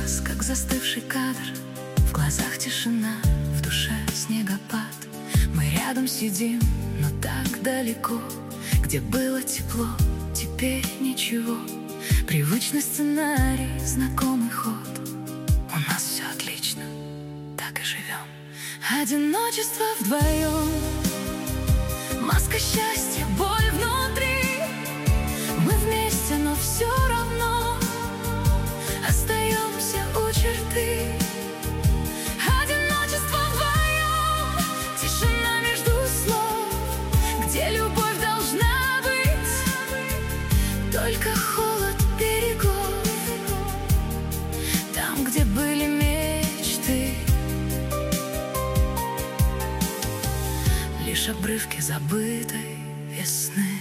сейчас, как застывший кадр. В глазах тишина, в душе снегопад. Мы рядом сидим, но так далеко. Где было тепло, теперь ничего. Привычный сценарий, знакомый ход. У нас все отлично, так и живем. Одиночество вдвоем, маска счастья, боль внутри. Мы вместе, но все равно остаемся у черты. Одиночество вдвоем, тишина между слов. Где любовь должна быть, только холод берегов. Там, где были мечты, лишь обрывки забытой весны.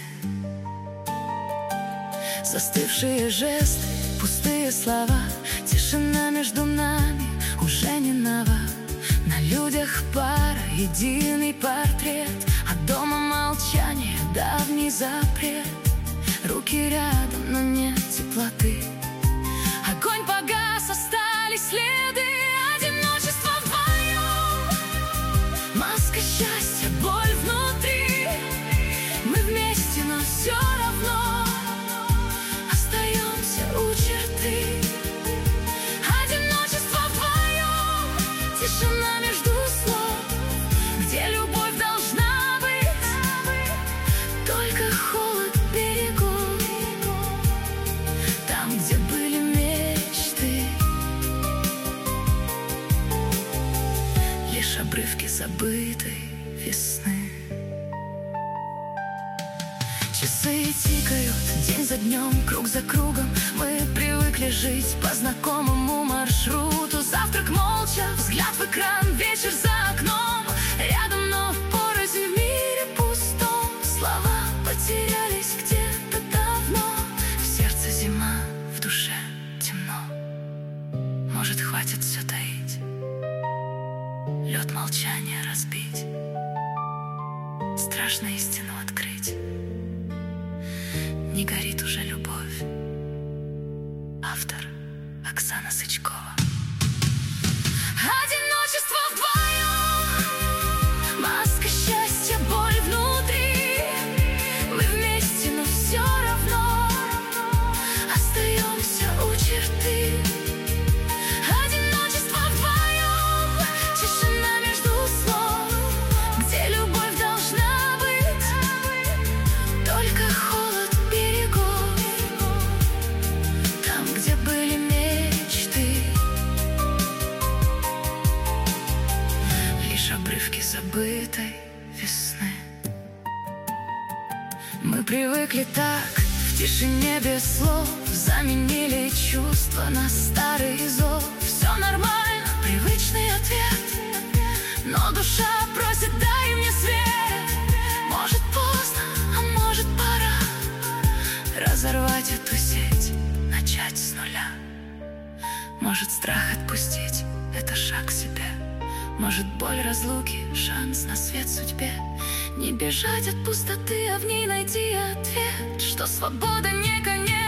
Застывшие жесты, пустые слова. Тишина между нами уже не нова. На людях пара, единый портрет. А дома молчание, давний запрет. Руки рядом, но нет теплоты. Огонь погас, остались следы. Одиночество вдвоем, маска счастья, боль внутри. Мы вместе, но все равно остаемся у черты. Одиночество вдвоем, тишина между слов. Где любовь должна быть, только холод берегов. Там, где были мечты, лишь обрывки забытой весны. Часы тикают день за днем, круг за кругом. Мы привыкли жить по знакомому маршруту. Завтрак молча, взгляд в экран, вечер за окном. Рядом, но порознь в мире пустом. Слова потерялись где-то давно. В сердце зима, в душе темно. Может, хватит все таить, лед молчания разбить, страшно истину открыть. Не горит уже любовь. Автор Оксана Сычкова. Одиночество вдвоем, маска счастья, боль внутри. Мы вместе, но все равно остаемся у черты. Одиночество вдвоем, тишина между слов. Где любовь должна быть, только холод берегов. Там, где были мечты, лишь обрывки забытой весны. Мы привыкли так, в тишине без слов. Заменили чувства на старый зов. Все нормально, привычный ответ. Но душа просит, дай мне свет. Может, поздно, а может, пора разорвать эту сеть, начать с нуля. Может, страх отпустить — это шаг к себе. Может, боль разлуки — шанс на свет судьбе. Не бежать от пустоты, а в ней найти ответ, что свобода не конец.